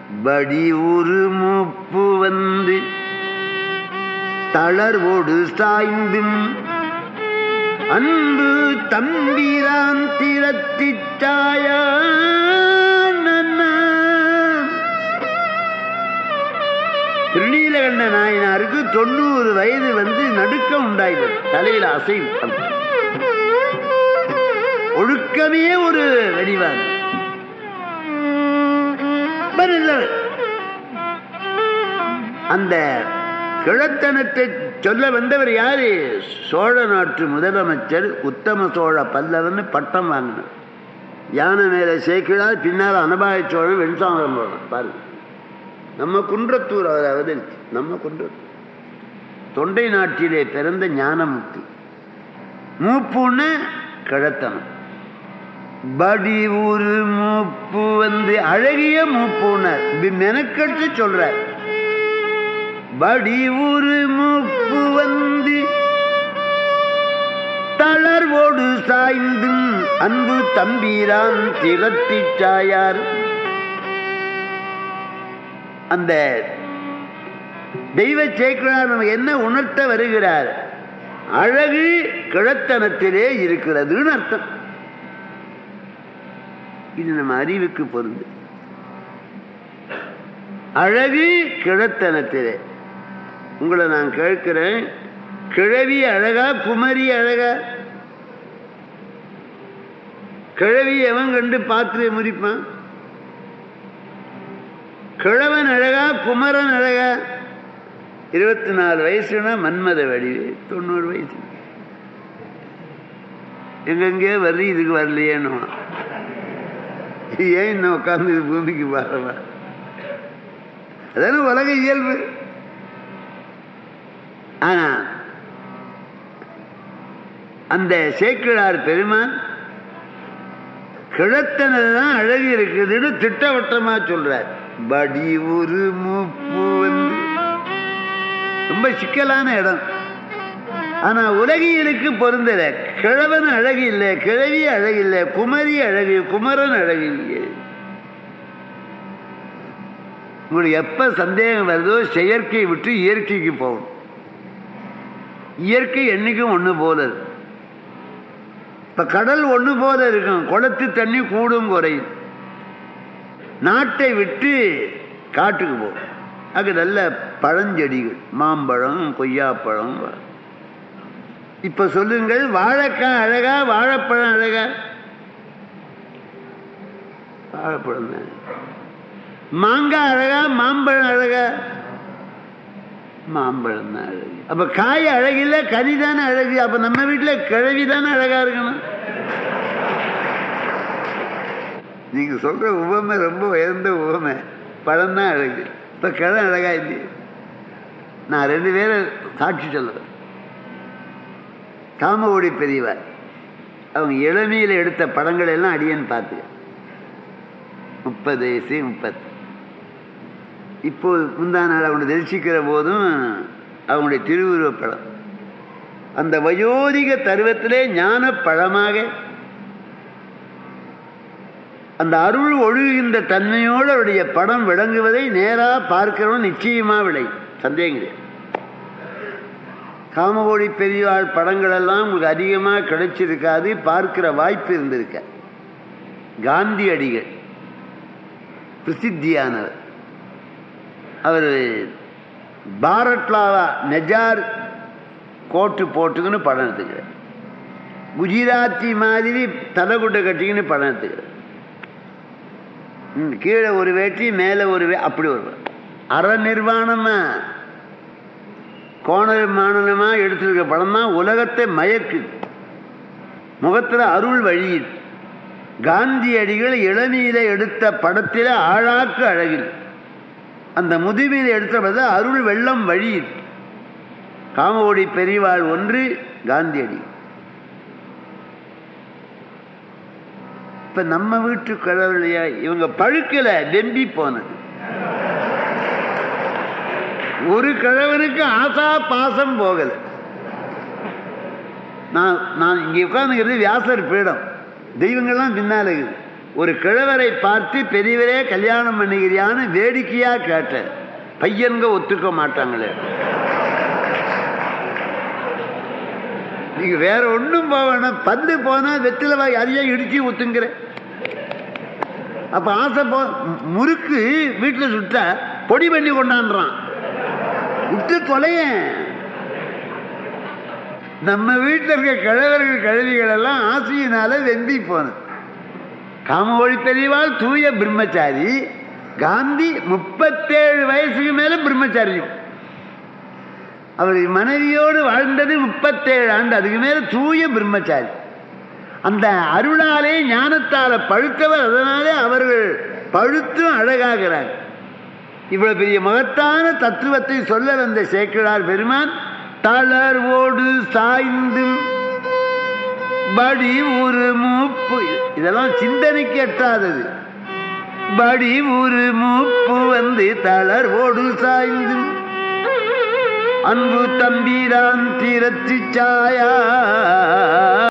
படி ஒரு மூப்பு வந்து தளர்வோடு சாய்ந்தும் அன்பு தம்பிரான் திறத்திட்டாய திருநீலகண்ட நாயனாருக்கு 90 வயது வந்து நடுக்கம் உண்டாயிடுது, தலையில அசைவு. ஒழுக்கமே ஒரு வடிவாக அந்த கிழத்தனத்தை சொல்ல வந்தவர் யாரு? சோழ நாட்டு முதலமைச்சர் உத்தம சோழ பல்லவன் பட்டம் வாங்கினார். யானை மேல சேக்கிழார், பின்னால் அனபாய சோழன், வெண்சாமரம் போனார். பாருங்க, நம்ம குன்றத்தூர் அவர் அவதரிச்சு. நம்ம குன்றத்தூர் தொண்டை நாட்டிலே பிறந்த ஞானமுக்தி. மூப்புன்னு கிழத்தனம். படி ஒரு மூப்பு வந்து அழகிய மூப்புனர் மெனக்கட்டு சொல்ற. படி ஒரு மூப்பு வந்து தளர்வோடு சாய்ந்தும் அன்பு தம்பீரான் திறத்திட்டாயார். அந்த தெய்வ சேக்கிழார் நமக்கு என்ன உணர்த்த வருகிறார்? அழகு கிழத்தனத்திலே இருக்கிறதுன்னு அர்த்தம். இது நம்ம அறிவுக்கு பொருந்து. அழகு கிழத்தனத்திலே. உங்களை நான் கேட்கிறேன், கிழவி அழகா குமரி அழகா? கிழவி எவன் கண்டு பார்த்து முறிப்பான்? கிழவன் அழகா குமரன் அழகா? 24 வயசுனா மன்மத வடிவு, 90 வயசு எங்கெங்கே வருது, இதுக்கு வரலையேன்னு. ஏன் இன்னும் உட்கார்ந்து பூமிக்கு பாருவா? அதான உலக இயல்பு. ஆனா அந்த சேக்கிழார் பெருமான் கிழத்தனதான் அழகு இருக்குதுன்னு திட்டவட்டமா சொல்றார். படி ஒரு மூப்பு வந்து ரொம்ப சிக்கலான இடம். ஆனா உலகியலுக்கு பொருந்தல. கிழவன் அழகு இல்லை, கிழவி அழகு இல்லை, குமரி அழகு, குமரன் அழகு இல்லை. உங்களுக்கு எப்ப சந்தேகம் வருதோ செயற்கை விட்டு இயற்கைக்கு போகும். இயற்கை என்னைக்கும் ஒண்ணு போல. இப்ப கடல் ஒண்ணு போல இருக்கும், குளத்து தண்ணி கூடும் குறையும். நாட்டை விட்டு காட்டுக்கு போகும். அங்க நல்ல பழஞ்செடிகள், மாம்பழம், கொய்யாப்பழம். இப்ப சொல்லுங்கள், வாழைக்காய் அழகா வாழைப்பழம் அழகா? வாழைப்பழம் தான். மாங்காய் அழகா மாம்பழம் அழகா? மாம்பழம் தான் அழகு. அப்ப காய் அழகில்ல, கனிதானே அழகு. அப்ப நம்ம வீட்டுல கிழவிதானே அழகா இருக்கணும். நீங்க சொல்ற உவமை ரொம்ப உயர்ந்த உவமை. பழம் தான் அழகு. இப்ப கிழமை அழகா இல்லையே. நான் 2 பேரை சாட்சி சொல்லுவேன். காமகோடி பெரியவர் அவங்க இளமையில எடுத்த படங்கள் எல்லாம் அடியேன்னு பார்த்து 30 வயசு 30. இப்போ முந்தா நாள் அவங்க தரிசிக்கிற போதும் அவங்களுடைய திருவுருவ படம் அந்த வயோதிக தருவத்திலே ஞான பழமாக அந்த அருள் ஒழுகின்ற தன்மையோடு அவருடைய படம் விளங்குவதை நேரா பார்க்கிறவன் நிச்சயமா விளை, சந்தேகம் கிடையாது. காமகோடி பெரியவாள் படங்கள் எல்லாம் உங்களுக்கு அதிகமாக கிடைச்சிருக்காது, பார்க்கிற வாய்ப்பு இருந்திருக்க. காந்தியடிகள் பிரசித்தியானவர். அவர் பாரட்லாவா நெஜார் கோட்டு போட்டுக்குன்னு படம் எடுத்துக்கிறார். குஜராத்தி மாதிரி தலைகுட்டை கட்டிக்கின்னு படம் எடுத்துக்கிறார். கீழே ஒரு வேட்டி மேலே ஒரு அப்படி ஒரு அற நிர்வாணமா கோண மானமா எடுத்திருக்க படம் தான் உலகத்தை மயக்கு. முகத்தில் அருள் வழியில் காந்தியடிகள் இளமையில எடுத்த படத்தில் ஆழாக்கு அழகில், அந்த முதுமையில் எடுத்த படத்தில் அருள் வெள்ளம் வழியில். காமகோடி பெரியவாள் ஒன்று, காந்தியடி. இப்ப நம்ம வீட்டு கடவுளையா இவங்க பழுக்கல, டெம்பி போனது. ஒரு கிழவனுக்கு ஆசா பாசம் போகல. நான் இங்க உட்கார்ந்துக்கிறது வியாசர் பீடம், தெய்வங்கள்லாம் பின்னால இருக்குது. ஒரு கிழவரை பார்த்து பெரியவரே கல்யாணம் பண்ணுகிறியான்னு வேடிக்கையா கேட்ட பையன்க ஒத்துக்க மாட்டாங்களே. நீங்க வேற ஒண்ணும் போவேன்னா பந்து போனா வெற்றில அதையா இடிச்சு ஊத்துங்கிற. அப்ப ஆசை முறுக்கு வீட்டுல சுட்டா பொடி பண்ணி கொண்டாடுறான், விட்டு தொலைய. நம்ம வீட்டில் இருக்க கிழவர்கள் கழுவிகள் எல்லாம் ஆசையினால வெம்பி போனது. காம ஒளி தெளிவால் தூய பிரம்மச்சாரி. காந்தி 37 வயசுக்கு மேல பிரம்மச்சாரியும். அவர் மனைவியோடு வாழ்ந்தது 37 ஆண்டு, அதுக்கு மேல தூய பிரம்மச்சாரி. அந்த அருளாலே ஞானத்தால பழுத்தவர், அதனாலே அவர்கள் பழுத்தும் அழகாகிறார். இவ்வளவு பெரிய மகத்தான தத்துவத்தை சொல்ல வந்த சேக்கிழார் பெருமான் தளர்வோடு சாய்ந்தும் படி ஒரு மூப்பு, இதெல்லாம் சிந்தனைக்கு எட்டாதது. படி ஒரு மூப்பு வந்து தளர்வோடு சாய்ந்தும் அன்பு தம்பிரான் திரத்து சாயா